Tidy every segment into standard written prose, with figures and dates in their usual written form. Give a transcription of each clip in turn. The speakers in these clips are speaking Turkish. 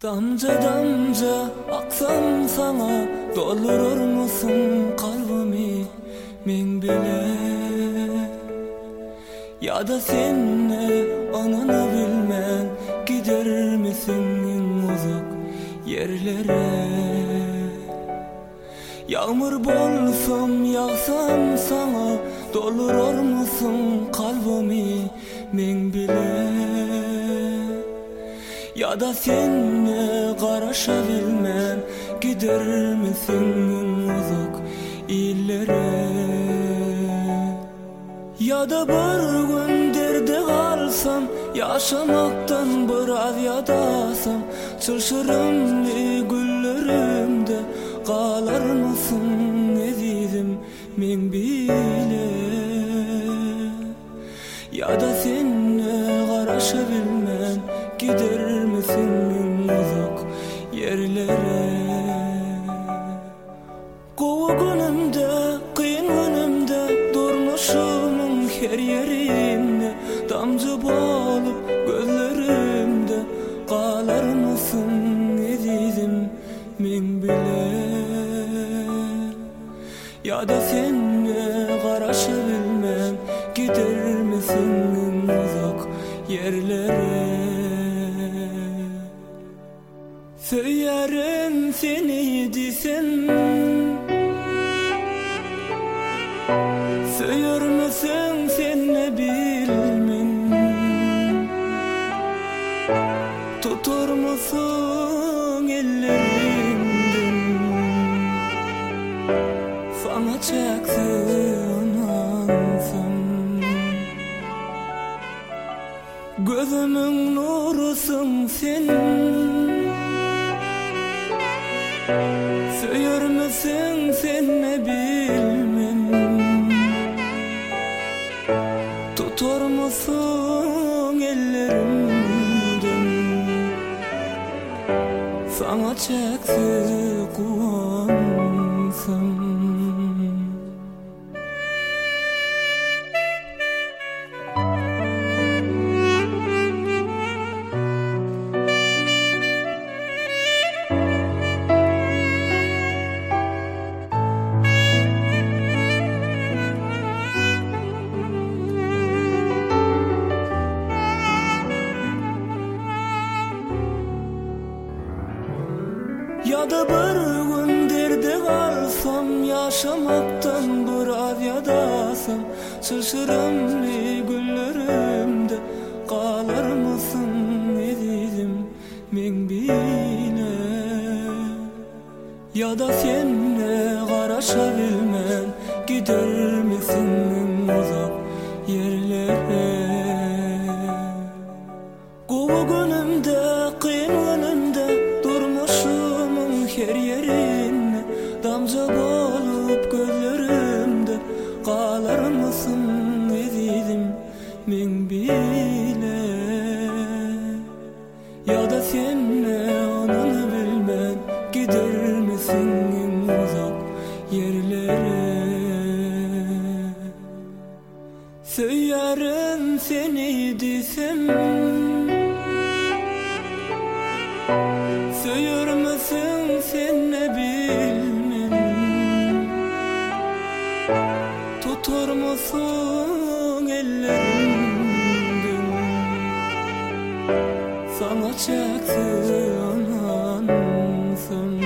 Damca damca aksam sana, doldurur musun kalbimi men bile? Ya da senle anını bilmen, gider misin uzak yerlere? Yağmur bolsam yağsam sana, doldurur musun kalbimi men bile? Ya da senle karışabilmem, gider misin uzak illere? Ya da bir gün derde kalsam, yaşamaktan biraz yadasam, çılşırımlı güllerimde kalar mısın ezizim men bile? Ya da senle karışabilmem, gider misin uzak yerlere? Kovu günümde, kıyın günümde, durmuşumun her yerinde, damcı bolup gözlerimde kalar mısın ezizim men bile? Ya da senle karışabilmem, gider misin uzak yerlere? Söylerim seni desem, söyler misin sen ne bilmem? Tutur musun ellerimden, sana çaksın ansam? Gözümün nurusun sen, söyler misin sen ne bilmem? Tutur musun ellerimden, sana çaksın kuansam? Ya da bir gün derde kalsam, yaşamaktan biraz yadasam, çılşırımlı güllerimde kalar mısın ezizim men bile? Ya da senle karışabilmem, gider misin uzak yerlere? Kovu günümde, kıyın günümde, durmuşumun her yerinde, damca bolup gözlerimde kalar mısın ezizim men bile? Ya da senle anını bilmem, gider misin uzak yerlere? Söylerim seni desem, söyler misin sen ne bilmem? Tutur musun ellerimden, sana çaksın ansam?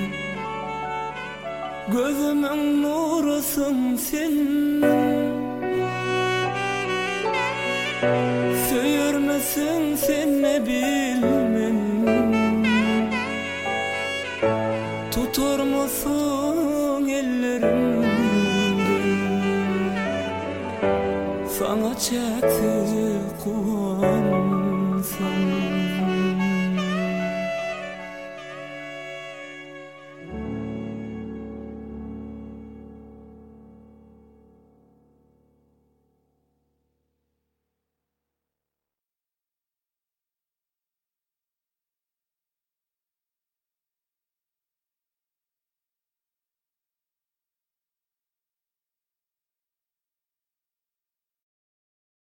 Gözümün nurusun sen, söyler misin sen ne bilmem? Tutur musun ellerimden, sana çaktı kuansam?